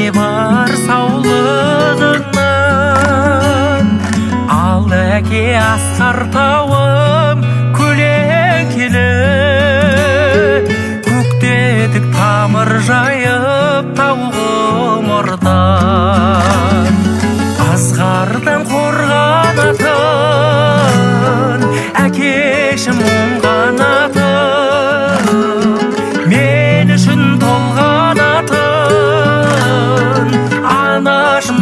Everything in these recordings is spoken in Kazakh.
не бар саулығыңнан. Ал әке асқар тауым көлеңкелі, көктедік тамыр жайып тауым ордан. Азғардан қорғанатын әкешім оңғанатын, мен үшін толғанатын анашым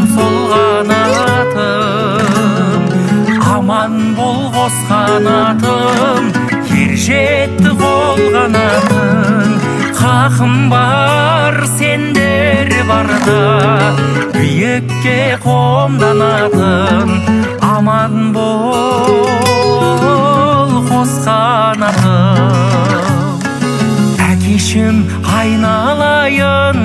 солғанатын. Аман бол қос қанатым, ер жетті қолғанатын. Хақым бар сендер барда, биікке қомданатын. Аман бол қос қанатым. Әкешім айналайын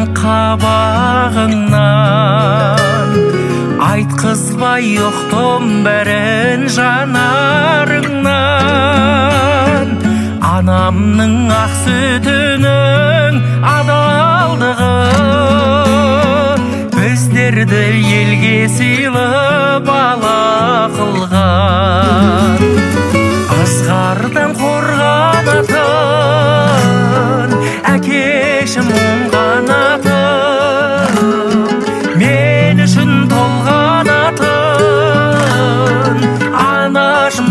қабағыңнан, айтқызбай ұқтым бәрін жанарыңнан. Анамның ақ сүтінің адалдығы біздерді елге сыйлы бала қылған. Азғардан қорғанатын әкешім оңғанатын, мен үшін толғанатын анашым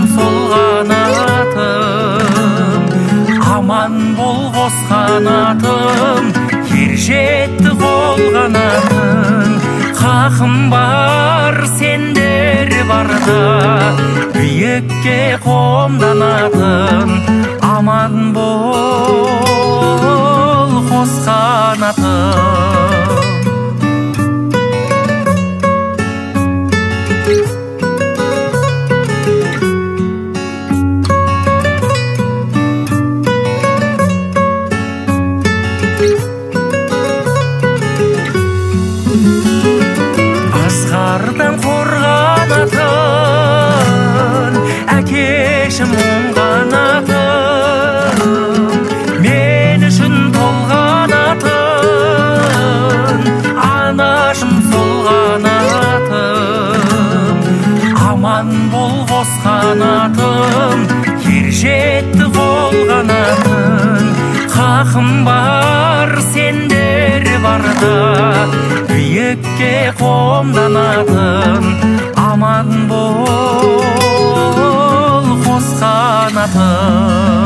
солғанатын. Аман бол қос қанатым, ер жетті қолғанатын. Хақым бар сендер барда, биікке қомданатын. Аман бол қос қанатым. Азғардан қорғанатын әкешім оңғанатын, мен үшін толғанатын анашым солғанатын. Аман бол қос қанатым, ер жетті қолғанатын. Хақым бар сендер барда, биікке қомданатын. Аман бол қос қанатым.